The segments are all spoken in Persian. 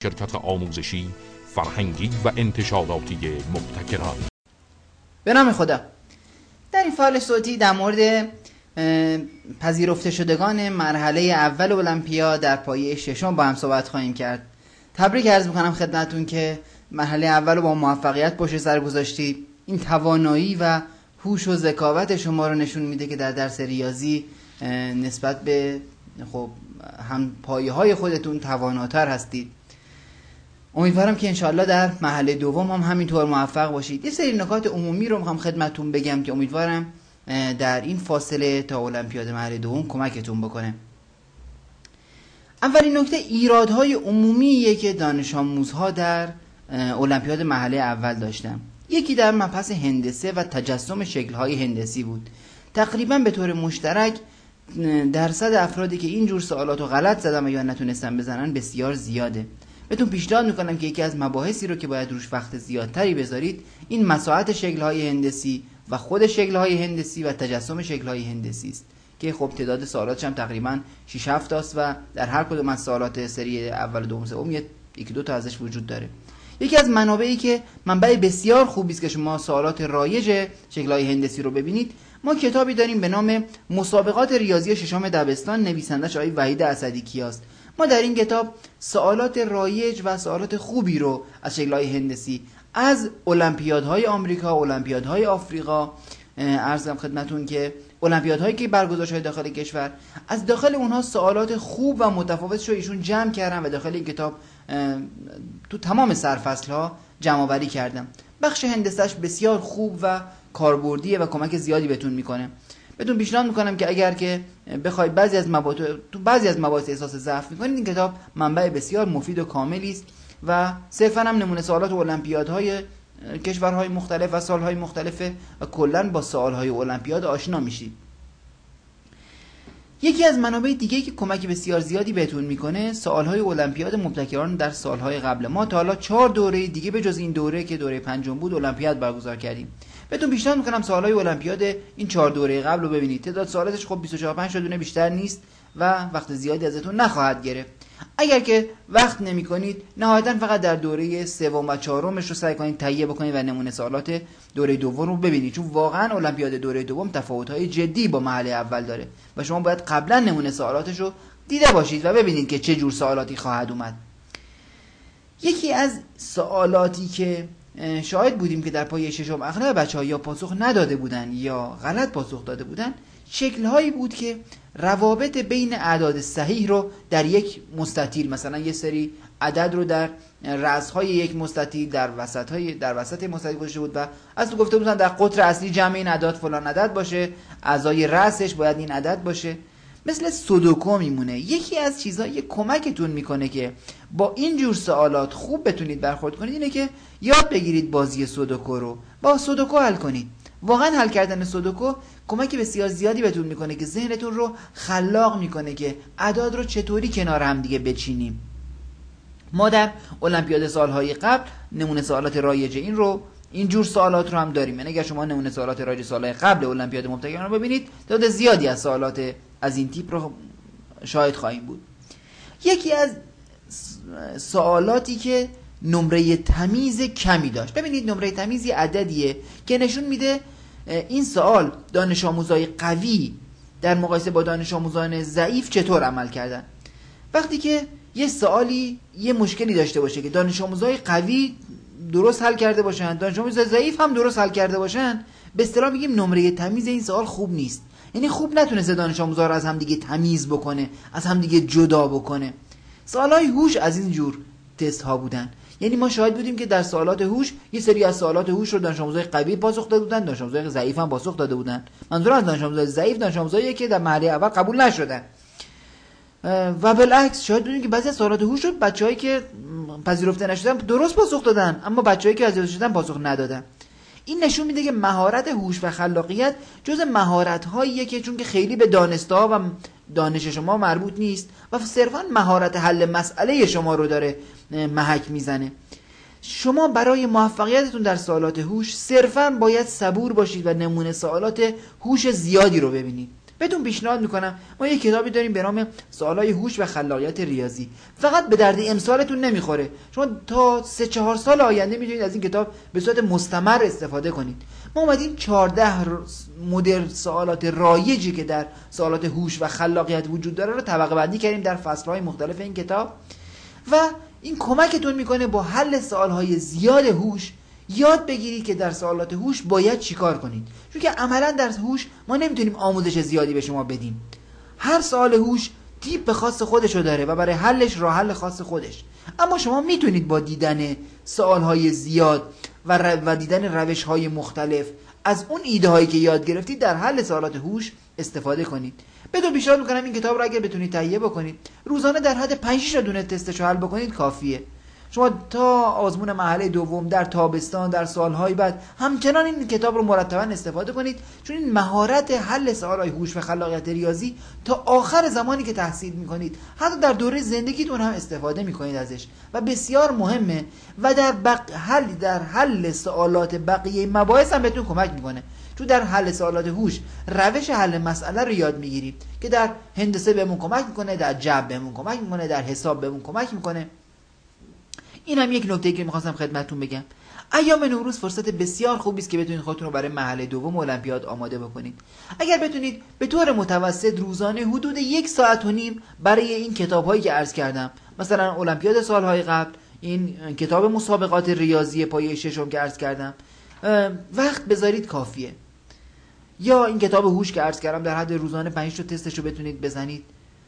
شرکت آموزشی، فرهنگی و انتشاراتی مبتکران. به نام خدا. در این فایل صوتی در مورد پذیرفته شدگان مرحله اول المپیاد در پایه ششم با هم صحبت خواهیم کرد. تبریک عرض میکنم خدمتتون که مرحله اول رو با موفقیت پشت سر گذاشتید. این توانایی و هوش و ذکاوت شما رو نشون میده که در درس ریاضی نسبت به هم پایه های خودتون تواناتر هستید. امیدوارم که انشاءالله در مرحله دوم هم همینطور موفق باشید. یه سری نکات عمومی رو میخوام خدمتتون بگم که امیدوارم در این فاصله تا المپیاد مرحله دوم کمکتون بکنه. اولین نکته ایرادهای عمومیه که دانش آموزها در المپیاد مرحله اول داشتن. یکی در مبحث هندسه و تجسم شکل‌های هندسی بود. تقریبا به طور مشترک درصد افرادی که این جور سوالات رو غلط زدن و یا نتونستن بزنن بسیار زیاده. بهتون پیشنهاد میکنم که یکی از مباحثی رو که باید روش وقت زیادتری بذارید این مساحت شکل‌های هندسی و خود شکل‌های هندسی و تجسم شکل‌های هندسی است که خب تعداد سوالاتش هم تقریبا 6-7 تاست و در هر کدوم از سوالات سری اول و دوم سوم یکی دو تا ازش وجود داره. یکی از منابعی که منبع بسیار خوبی است که شما سوالات رایج شکل‌های هندسی رو ببینید، ما کتابی داریم به نام مسابقات ریاضی ششم دبستان، نویسندش آقای وحید اسدی‌کیاست. ما در این کتاب سوالات رایج و سوالات خوبی رو از شکل‌های هندسی از المپیادهای آمریکا، المپیادهای آفریقا، عرضم خدمتون که المپیادهایی که برگزار شده داخل کشور، از داخل اونها سوالات خوب و متفاوتش رو ایشون جمع کردن و داخل این کتاب تو تمام سرفصل‌ها جمع‌آوری کردم. بخش هندسه‌اش بسیار خوب و کاربردیه و کمک زیادی بهتون میکنه. بهتون پیشنهاد میکنم که اگر که بخواید بعضی از مباحث احساس ضعف میکنید، این کتاب منبع بسیار مفید و کاملی است و صرفاً هم نمونه سوالات المپیادهای کشورهای مختلف و سالهای مختلفه و کلاً با سوالهای المپیاد آشنا میشید. یکی از منابع دیگه‌ای که کمک بسیار زیادی بهتون میکنه سوالهای المپیاد مبتکران در سالهای قبل. ما تا حالا 4 دوره دیگه به جز این دوره که دوره پنجم بود المپیاد برگزار کردیم. بهتون پیشنهاد میکنم سوالهای المپیاد این 4 دوره قبل رو ببینید. تعداد سوالاتش خب 24-25 تا دونه بیشتر نیست و وقت زیادی ازتون نخواهد گرفت. اگر که وقت نمی‌کنید نهایتاً فقط در دوره سوم و چهارمش رو سعی کنید تهیه بکنید و نمونه سوالات دوره دوم رو ببینید، چون واقعاً المپیاد دوره دوم تفاوت‌های جدی با مرحله اول داره و شما باید قبلا نمونه سوالاتش رو دیده باشید و ببینید که چه جور سوالاتی خواهد اومد. یکی از سوالاتی که شاهد بودیم که در پایه ششم اغلب بچه‌ها یا پاسخ نداده بودن یا غلط پاسخ داده بودن، شکل‌هایی بود که روابط بین اعداد صحیح رو در یک مستطیل، مثلا یه سری عدد رو در رأس‌های یک مستطیل در وسط مستطیل گذاشته بود و اصلا گفته بودن در قطر اصلی جمع این اعداد فلان عدد باشه، اعضای رأسش باید این عدد باشه. مثل سودوکو میمونه. یکی از چیزایی کمکتون میکنه که با این جور سوالات خوب بتونید برخورد کنید اینه که یاد بگیرید بازی سودوکو رو، با سودوکو حل کنید. واقعا حل کردن سودوکو کمک بسیار زیادی بهتون میکنه که ذهنتون رو خلاق میکنه که اعداد رو چطوری کنار هم دیگه بچینیم. ما در المپیاد سالهای قبل نمونه سوالات رایج این جور سوالات رو هم داریم. یعنی اگر شما نمونه سوالات رایج سالهای قبل المپیاد مبتکران رو ببینید، تعداد زیادی از سوالات از این تیپ رو شاهد خواهیم بود. یکی از سوالاتی که نمره تمیز کمی داشت. ببینید نمره تمیز یه عددیه که نشون میده این سوال دانش آموزای قوی در مقایسه با دانش آموزان ضعیف چطور عمل کردن. وقتی که یه سوالی یه مشکلی داشته باشه که دانش آموزای قوی درست حل کرده باشن، دانش آموزای ضعیف هم درست حل کرده باشن، به اصطلاح میگیم نمره تمیز این سوال خوب نیست. یعنی خوب نتونسته دانش آموزا رو از هم دیگه تمیز بکنه، از هم دیگه جدا بکنه. سوالای هوش از این جور تست ها بودن. یعنی ما شاهد بودیم که در سوالات هوش یه سری از سوالات هوش رو دانش آموزای قوی پاسخ داده بودن، دانش آموزای ضعیف هم پاسخ داده بودن. منظورم از دانش آموزای ضعیف دانش آموزاییه که در مرحله اول قبول نشدن. و بالعکس شاهد بودیم که بعضی از سوالات هوش رو بچه‌هایی که پذیرفته نشدن درست پاسخ دادن، اما بچه‌هایی که پذیرفته شدن پاسخ ندادن. این نشون میده که مهارت هوش و خلاقیت جز مهارت‌هاییه که چون که خیلی به دانستا و دانش شما مربوط نیست و صرفاً مهارت حل مسئله شما رو داره محک میزنه. شما برای موفقیتتون در سوالات هوش صرفاً باید صبور باشید و نمونه سوالات هوش زیادی رو ببینید. بهتون پیشنهاد میکنم، ما یک کتابی داریم به نام سوالای هوش و خلاقیت ریاضی. فقط به درد امسالتون نمیخوره، شما تا 3-4 سال آینده میتونید از این کتاب به صورت مستمر استفاده کنید. ما اومدیم 14 مدل سوالات رایجی که در سوالات هوش و خلاقیت وجود داره رو طبقه بندی کردیم در فصل‌های مختلف این کتاب و این کمکتون میکنه با حل سوالهای زیاد هوش یاد بگیرید که در سوالات هوش باید چیکار کنید. چون که عملا در هوش ما نمیتونیم آموزش زیادی به شما بدیم. هر سوال هوش تیپ خاص خودشو داره و برای حلش راه حل خاص خودش. اما شما میتونید با دیدن سوالهای زیاد و دیدن روش‌های مختلف از اون ایده هایی که یاد گرفتید در حل سوالات هوش استفاده کنید. بهتون پیشنهاد میکنم این کتاب رو اگر بتونید تهیه بکنید، روزانه در حد 5-6 دونه تستش رو حل بکنید کافیه. شما تا آزمون مرحله دوم در تابستان در سالهای بعد همچنان این کتاب رو مرتبا استفاده کنید، چون این مهارت حل سوالهای هوش و خلاقیت ریاضی تا آخر زمانی که تحصیل میکنید، حتی در دوره زندگیتون هم استفاده میکنید ازش و بسیار مهمه و در حل سوالات بقیه مباحث هم بهتون کمک میکنه. چون در حل سوالات هوش روش حل مسئله رو یاد میگیریم که در هندسه بهمون کمک میکنه، در جبر بهمون کمک میکنه، در حساب بهمون کمک میکنه. این هم یک نکته که میخواستم خدمتتون بگم. ایام نوروز فرصت بسیار خوبی است که بتونید خودتون رو برای مرحله دوم المپیاد آماده بکنید. اگر بتونید به طور متوسط روزانه حدود 1.5 ساعت برای این کتاب‌هایی که عرض کردم، مثلا المپیاد سالهای قبل، این کتاب مسابقات ریاضی پایه ششم که عرض کردم، وقت بذارید کافیه. یا این کتاب هوش که عرض کردم در حد روزانه 5 تا تستش رو بتونید بزنید.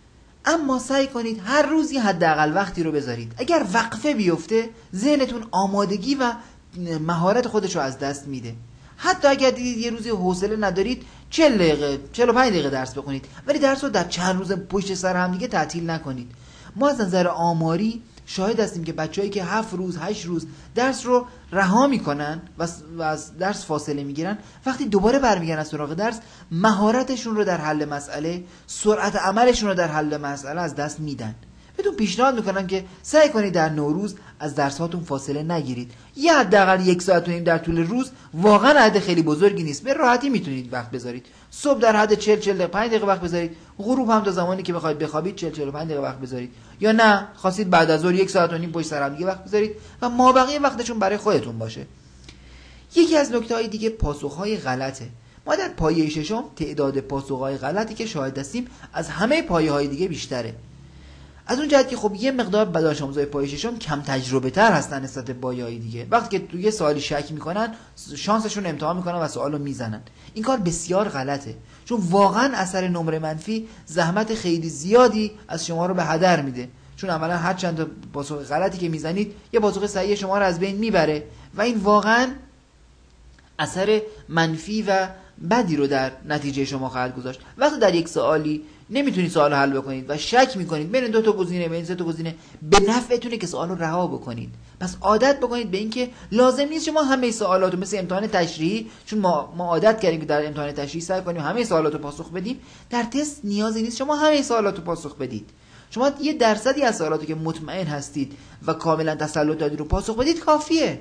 اما سعی کنید هر روزی حداقل وقتی رو بذارید. اگر وقفه بیفته ذهنتون آمادگی و مهارت خودش رو از دست میده. حتی اگر دیدید یه روزی حوصله ندارید 40 دقیقه 45 دقیقه درس بخونید، ولی درس رو در چند روز پشت سر هم دیگه تعطیل نکنید. ما از نظر آماری شاهد هستیم که بچه‌هایی که 7 روز 8 روز درس رو رها میکنن و از درس فاصله میگیرن، وقتی دوباره برمیگردن از سراغ درس مهارتشون رو در حل مسئله، سرعت عملشون رو در حل مسئله از دست میدن. بهتون پیشنهاد میکنم که سعی کنید در نوروز از درس هاتون فاصله نگیرید. یه حداقل 1 ساعت و نیم در طول روز واقعا عدد خیلی بزرگی نیست، به راحتی میتونید وقت بذارید. صبح در حد 40-45 دقیقه وقت بذارید، غروب هم تا زمانی که بخواید بخوابید 40-45 دقیقه وقت بذارید، یا نه خواستید بعد از ظهر 1 ساعت و نیم پشت سر هم دیگه وقت بذارید و مابقی وقتشون برای خودتون باشه. یکی از نکته‌های دیگه پاسخ‌های غلطه. ما در پایه ششم تعداد پاسخ‌های غلطی که شاهد هستیم از همه پایه‌های دیگه بیشتره. از اون جهت که خب یه مقدار دانش آموزای پایه ششم کم تجربه تر هستن نسبت به پایه‌های دیگه. وقتی که توی یه سوالی شک میکنن شانسشون امتحان میکنن و سوالو میزنن. این کار بسیار غلطه، چون واقعا اثر نمره منفی زحمت خیلی زیادی از شما رو به هدر میده. چون عملا هر چند تا پاسخ غلطی که میزنید یه پاسخ صحیح شما رو از بین میبره و این واقعا اثر منفی و بدی رو در نتیجه شما خواهد گذاشت. وقتی در یک سوالی نمیتونید سوال حل بکنید و شک میکنید بین 2 تا گزینه بین 3 تا گزینه، به نفعتونه که سوال رو رها بکنید. پس عادت بکنید به این که لازم نیست شما همه سوالات رو مثل امتحان تشریحی، چون ما عادت کردیم که در امتحان تشریحی سعی کنیم همه سوالات رو پاسخ بدیم، در تست نیازی نیست شما همه سوالات رو پاسخ بدید. شما 1% از سوالاتو که مطمئن هستید و کاملا تسلط دارید رو پاسخ بدید کافیه.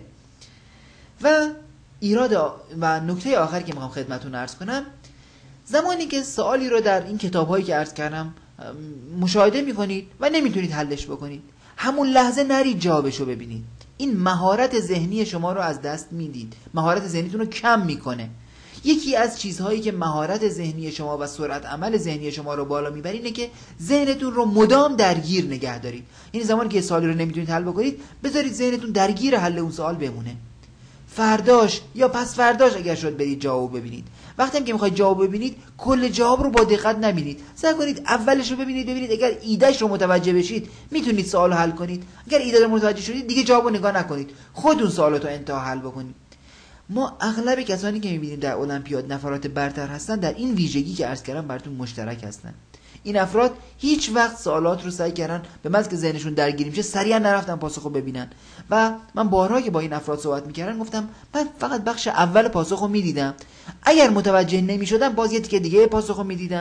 و ایراد و نکته آخری که میخوام خدمتتون عرض کنم، زمانی که سوالی رو در این کتاب‌هایی که عرض کردم مشاهده می‌کنید و نمیتونید حلش بکنید، همون لحظه نرید جوابشو ببینید. این مهارت ذهنی شما رو از دست میدید، مهارت ذهنیتون رو کم میکنه. یکی از چیزهایی که مهارت ذهنی شما و سرعت عمل ذهنی شما رو بالا میبره اینه که ذهنتون رو مدام درگیر نگه دارید. یعنی زمانی که سوالی رو نمیتونید حل بکنید بذارید ذهنتون درگیر حل اون سوال بمونه. فرداش یا پس فرداش اگر شد برید جواب ببینید. وقتی هم که میخواید جواب ببینید کل جواب رو با دقت نبینید، سعی کنید اولش رو ببینید اگر ایدهش رو متوجه بشید میتونید سوال حل کنید. اگر ایده رو متوجه شدید دیگه جواب رو نگاه نکنید، خودتون سوالات رو انتها حل بکنید. ما اغلب کسانی که میبینیم در المپیاد نفرات برتر هستن در این ویژگی که عرض کردم براتون مشترک هستن. این افراد هیچ وقت سوالات رو سعی کردن به محض که ذهنشون درگیر میشه سریعا نرفتن پاسخو ببینن. و من بارها که با این افراد صحبت میکردم گفتم من فقط بخش اول پاسخو میدیدم، اگر متوجه نمیشدم باز یه تیکه دیگه پاسخو میدیدم،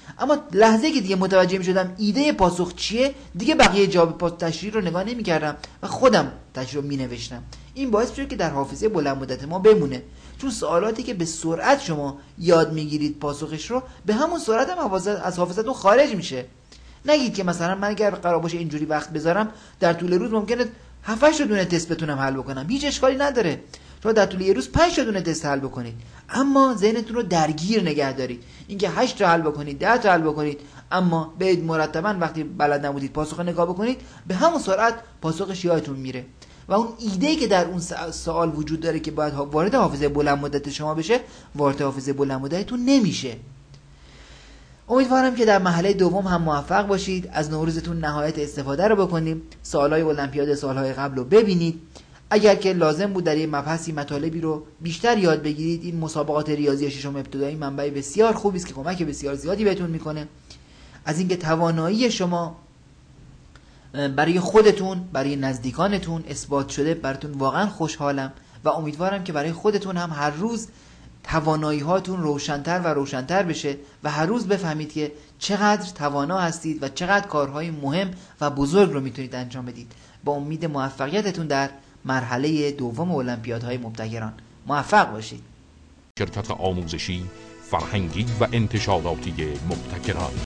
اما لحظه که دیگه متوجه می‌شدم ایده پاسخ چیه، دیگه بقیه جواب تشریح رو نگاه نمی‌کردم و خودم تشریح رو می‌نوشتم. این باعث میشه که در حافظه بلند مدت ما بمونه، چون سوالاتی که به سرعت شما یاد میگیرید پاسخش رو، به همون سرعت هم از حافظتون خارج میشه. نگید که مثلا من اگر قرار باشه اینجوری وقت بذارم در طول روز ممکنه 7 تا دونه تست بتونم حل بکنم. هیچ اشکالی نداره شما در طول یه روز 5 تا دونه تست حل بکنید، اما ذهنتون رو درگیر نگه دارید. اینکه 8 تا حل بکنید، 10 تا حل بکنید، اما برید مرتبا وقتی بلد نبودید پاسخ نگاه بکنید، به همون سرعت پاسخش یادتون میره و اون ایده‌ای که در اون سوال وجود داره که باید وارد حافظه بلند مدت شما بشه، وارد حافظه بلند مدتتون نمیشه. امیدوارم که در مرحله دوم هم موفق باشید. از نوروزتون نهایت استفاده رو بکنیم. سوالای المپیاد سالهای قبل رو ببینید. اگر که لازم بود در یه مبحثی مطالبی رو بیشتر یاد بگیرید، این مسابقات ریاضی ششم ابتدایی منبع بسیار خوبی است که کمک بسیار زیادی بهتون میکنه. از اینکه توانایی شما برای خودتون، برای نزدیکانتون اثبات شده، براتون واقعا خوشحالم و امیدوارم که برای خودتون هم هر روز توانایی هاتون روشن‌تر و روشن‌تر بشه و هر روز بفهمید که چقدر توانا هستید و چقدر کارهای مهم و بزرگ رو میتونید انجام بدید. با امید موفقیتتون در مرحله دوم المپیادهای مبتکران. موفق باشید. شرکت آموزشی، فرهنگی و انتشاراتی مبتکران.